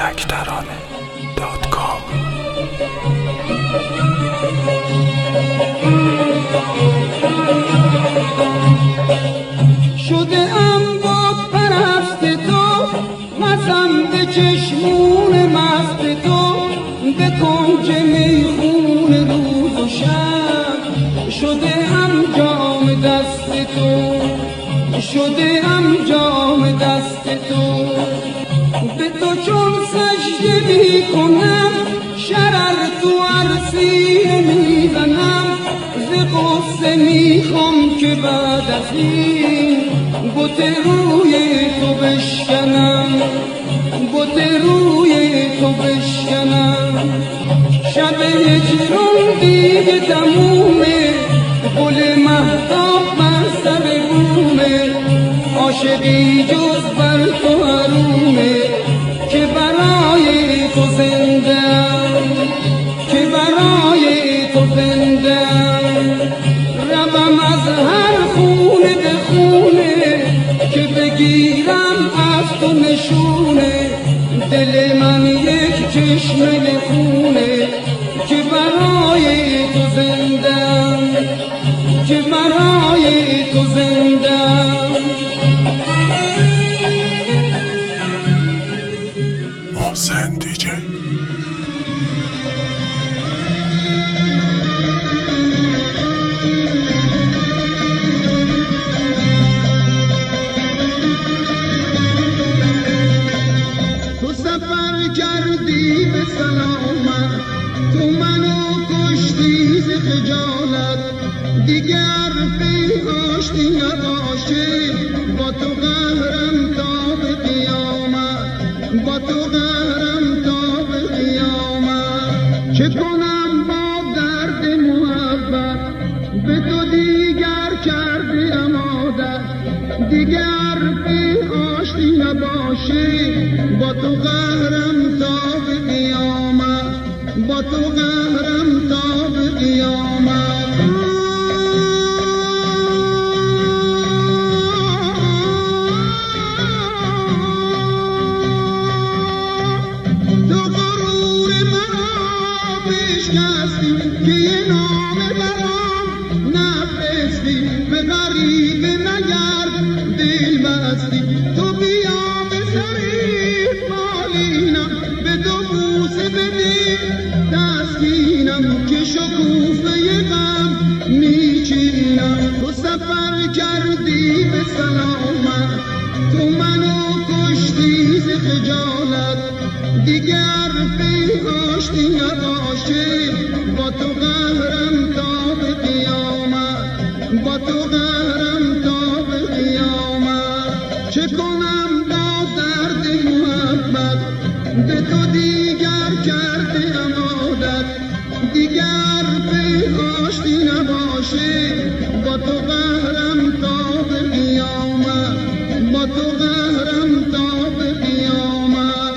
تکترانه.com. شده ام بت پرست تو، مزم به چشمون مست تو، به کنج میخون روز و شب. شده ام جام دست تو، شده ام جام دست تو، به تو چون سجده می کنم، شرر تو عرصیه می زنم. ز غصه میخوام که بعد از این بت روی تو بشکنم، بت روی تو بشکنم. شب هجران دیگه تمومه، گل مهتاب بر سر بومه. عاشقی جز بر تو حرومه، که برای تو زندم، که برای تو زندم. روم از هر خونه به خونه، که بگیرم از تو نشونه. دل من یک چشمه خونه، که برای تو زندم، که برای تو زندم. محسن دیجی. کردی به سلامت، تو منو کشتی ز خجالت. دیگر پیهاشتی نباشه، با تو قهرم تا به قیامت، با تو قهرم تا به قیامت. چه کنم با درد محبت، به تو دیگر کردم عادت. دیگر پیهاشتی نباشه، با تو قهرم تا به قیامت، با تو قهرم تا به قیامت. تو غرور مرا بشکستی، که یه نامه برام نفرستی. به غریبه نگرد دل بستی، تو بیا به سری بالینم. به دو بوسه بده تسکینم، که شکوفه غم میچینم. تو سفر کردی به سلامت، تو منو کشتی ز خجالت. دیگر پیهاشتی نباشه، با تو قهرم تا به قیامت، با تو قهرم تا به قیامت. چه کنم با درد محبت، به تو دیگر کردم عادت. دیگر پیهاشتی نباشه، با تو قهرم تا به قیامت، با تو قهرم تا به قیامت.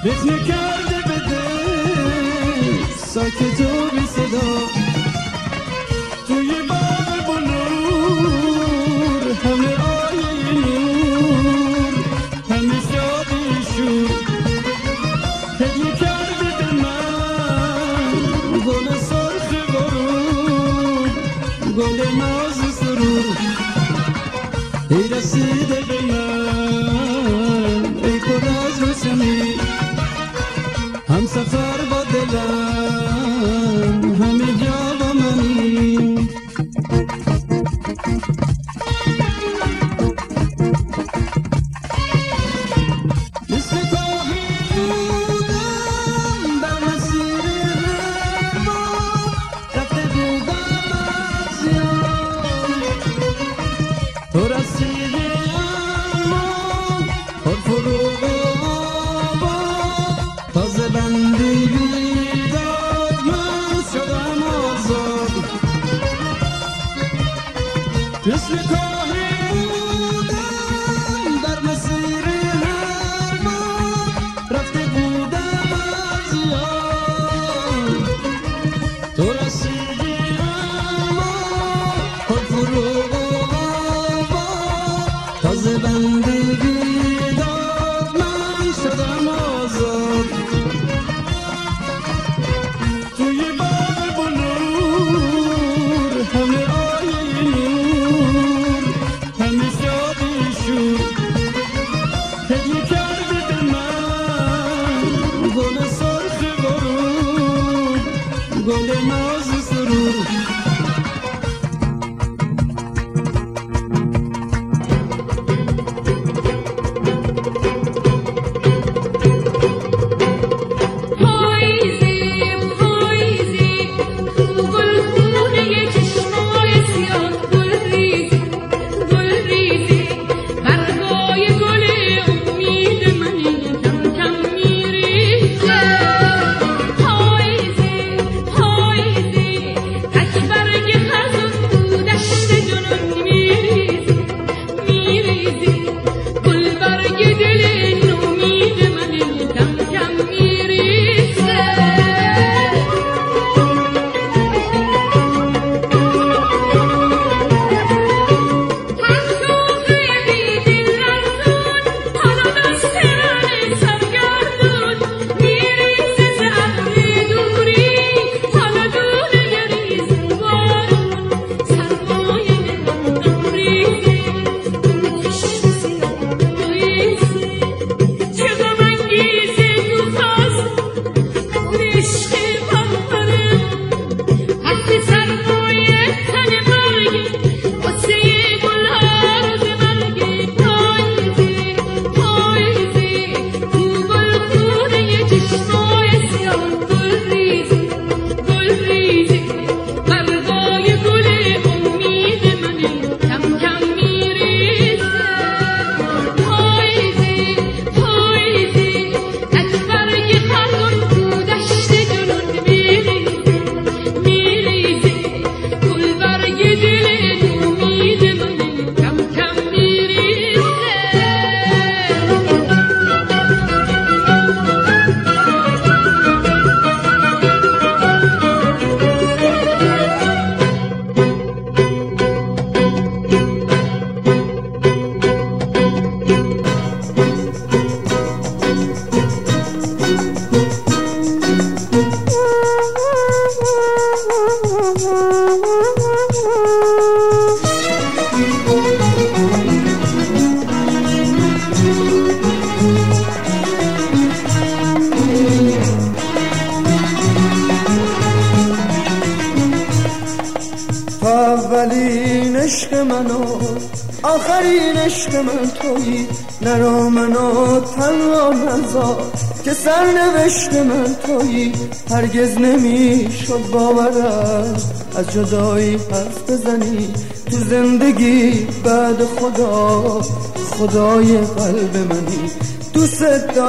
فتنه کرده به دل ساکت و بی صدا توی باغ بلور همه آیه نور همه شادی شور هدیه کرده به من گل سرخ غرور گل ناز سرور ای رسیده به من ای پر از روشنی هم سفر با دلم همه جا با منی مثل کاهی بودم در مسیر ما رفته بودم از یاد تو رسیدی اما پر فروغ و آباد تازه بندی بیداد من شدم آزاد مثل کاهی بودم در مسیر ما رفته بودم از یاد تو رسیدی اما پر فروغ و آباد تازه بندی بیداد من شدم آزاد توی باغ بلور همه آیه نور همه شادی شور هدیه کرده به من گل سرخ غرور گل ناز سرور اولین عشق من و آخرین عشق من تویی، نرا منو تنها نذار که سرنوشت من تویی. هرگز نمیشد باورم از جدایی حرف بزنی تو زندگی، بعد خدا خدای قلب منی. دوست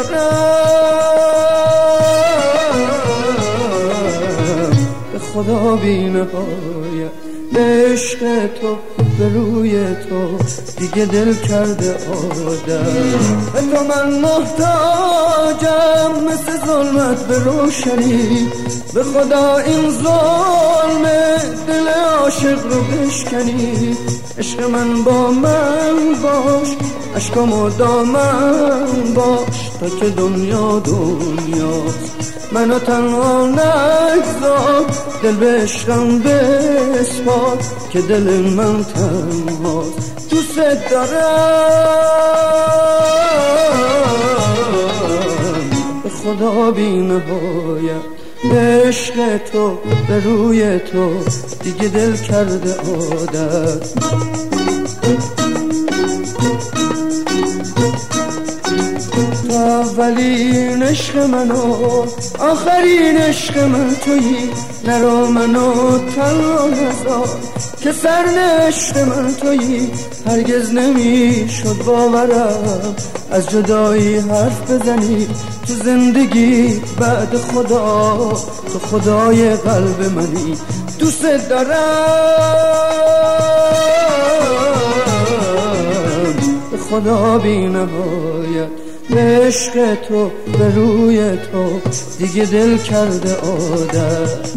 دارم به خدا بی نهایت، به عشق تو به روی تو دیگه دل کرده آدم. به تو من محتاجم، محتاجم مثل ظلمت به روشنی، به خدا این ظلم دل عاشق رو بشکنی. عشق من با من باش، عشقامو دامن باش، تا که دنیا دنیاست منو تنها نگذار. دل به عشقم بسپار که دل من تنهاست. دوست دارم به خدا بی نهایت، به عشق تو به روی تو دیگه دل کرده عادت. اولین عشق منو آخرین عشق من تویی، نرو منو تنها نذار که سرنوشت من تویی. هرگز نمیشد باورم از جدایی حرف بزنی تو زندگی بعد خدا، تو خدای قلب منی. دوست دارم به خدا بی نهایت، به عشق تو به روی تو دیگه دل کرده عادت.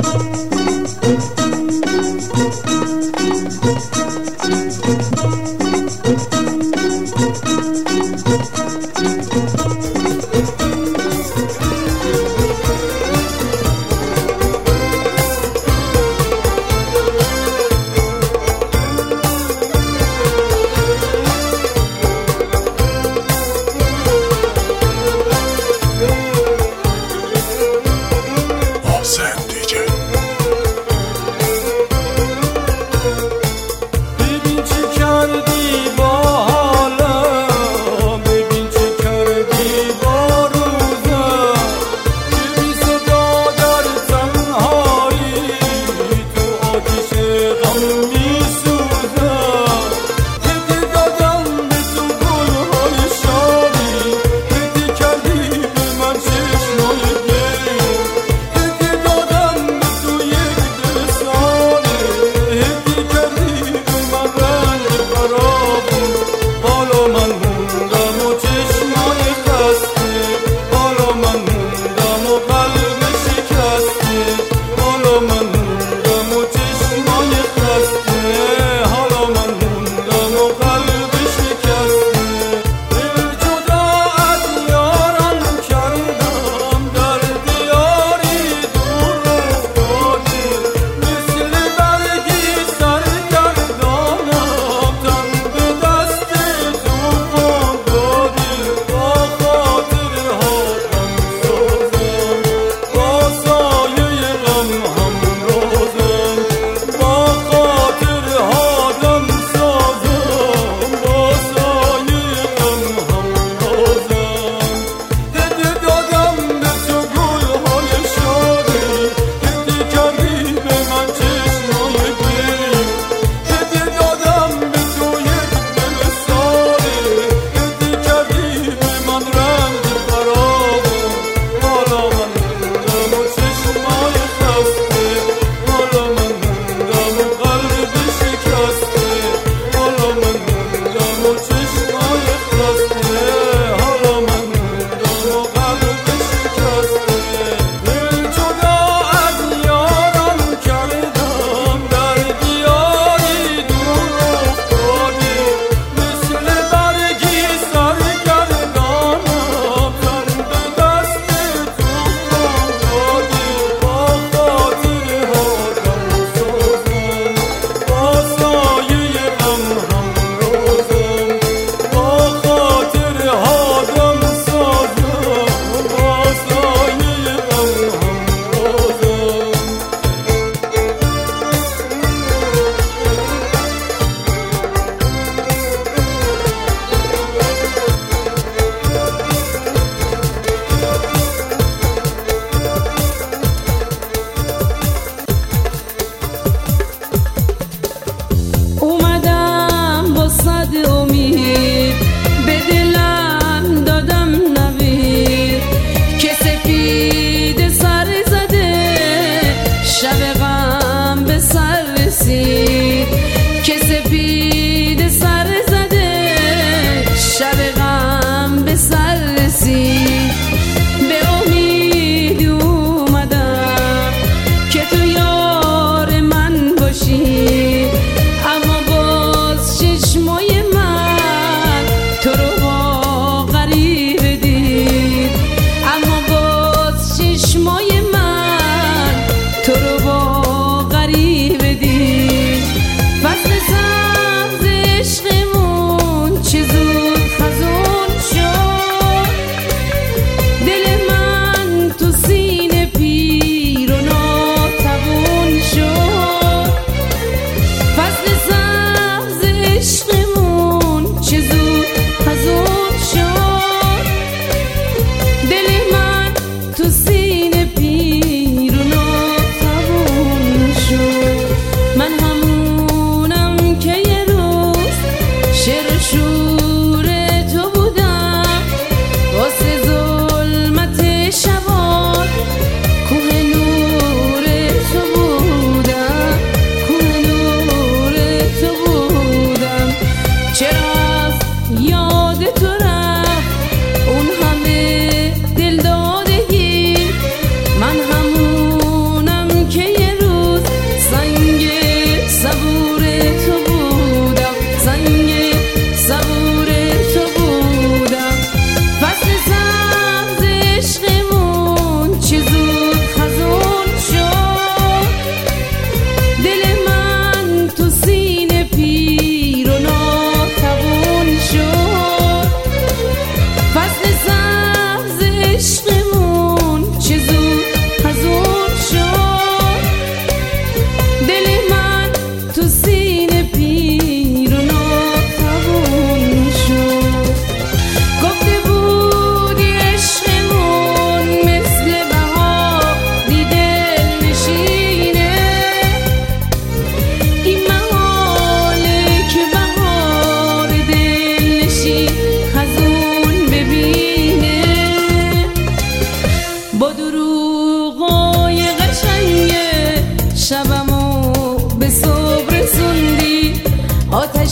محسن دیجی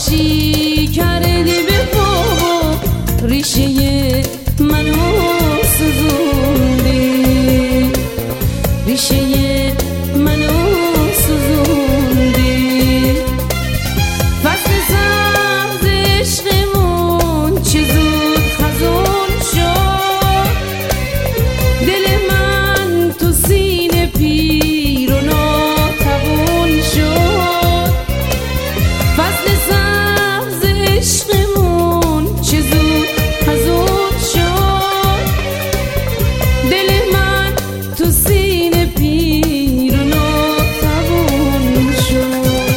چی کردی به بابا ریشه منو سوزوندی ریشه منو سوزوندی فصل سبز عشقمون چه زود خزون شد دل من تو سینه پیر و ناتوان شد فصل سبز عشقمون چه زود خزون شد دل من تو سینه پیر و ناتوان شد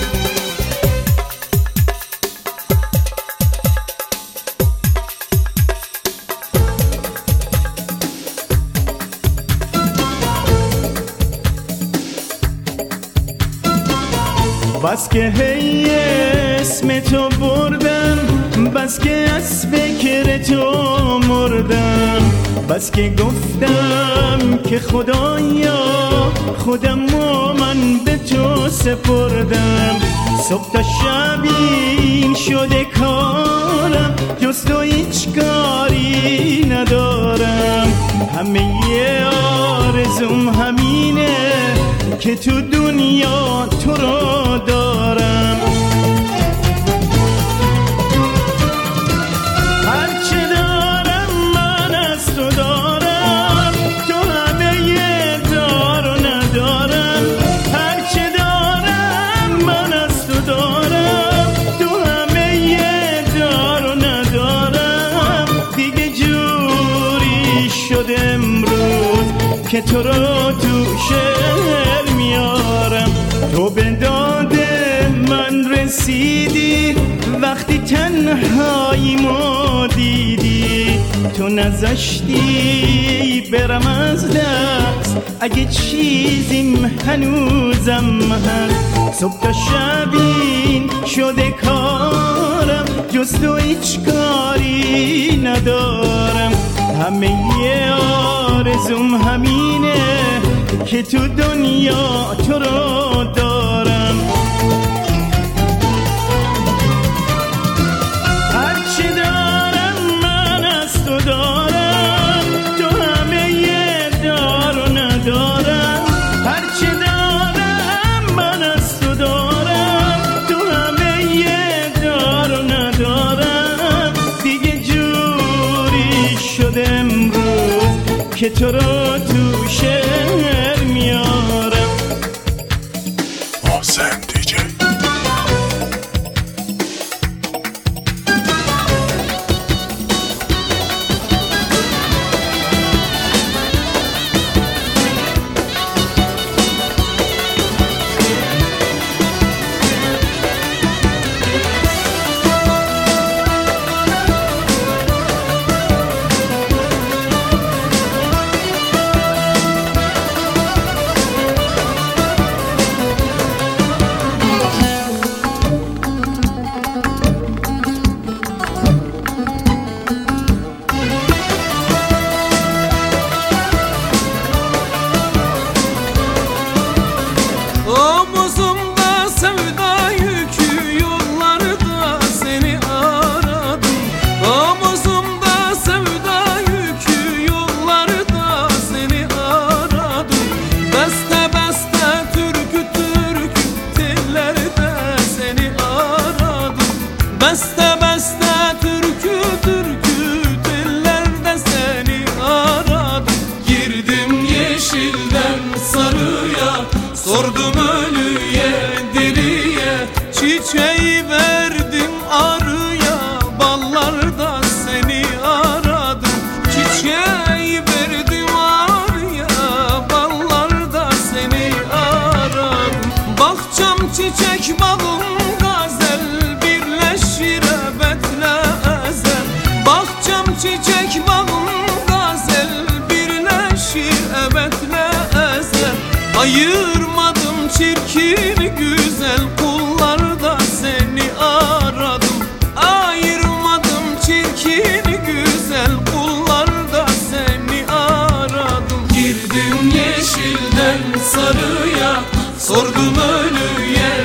بس که هی اسم تو بردم بس که از فکر تو مردم بس که گفتم که خدایا خودم و من به تو سپردم صبح تا شبین شده کارم جز تو هیچ کاری ندارم همه آرزوم همینه که تو دنیا تو رو دارم هرچه دارم من از تو دارم تو همه دار و ندارم هرچه دارم من از تو دارم تو همه دار و ندارم دیگه جوری شد امروز که تو رو تو شهر میارم تو به داد من رسیدی وقتی تنهاییمو دیدی تو نذاشتی برم از دست اگه چیزیم هنوزم هست صبح تا شبین شده کارم جز تو هیچ کاری ندارم همه آرزوم همینه که تو دنیا تو رو دارم هرچی دارم من از تو دارم تو همه دار و ندارم هرچی دارم من از تو دارم تو همه دار و ندارم دیگه جوری شده امروز که تو رو تو شهر میارم محسن دیجی Omuzumda sevda yükü yollarda seni aradım Omuzumda sevda yükü yollarda seni aradım Beste beste türkü türkü tellerde seni aradım Beste beste türkü türkü tellerde seni aradım Girdim yeşilden sarıya sordum ölüye diriye çiçeği verdim arıya ballarda seni aradım çiçeği verdim arıya ballarda seni aradım bahçam çiçek bağım gazel birleşir ebetle ezel bahçam çiçek bağım gazel birleşir ebetle ezel ayırmadım çirkin güzel kullarda seni aradım ayırmadım çirkin güzel kullarda seni aradım girdim yeşilden sarıya sordum ölüye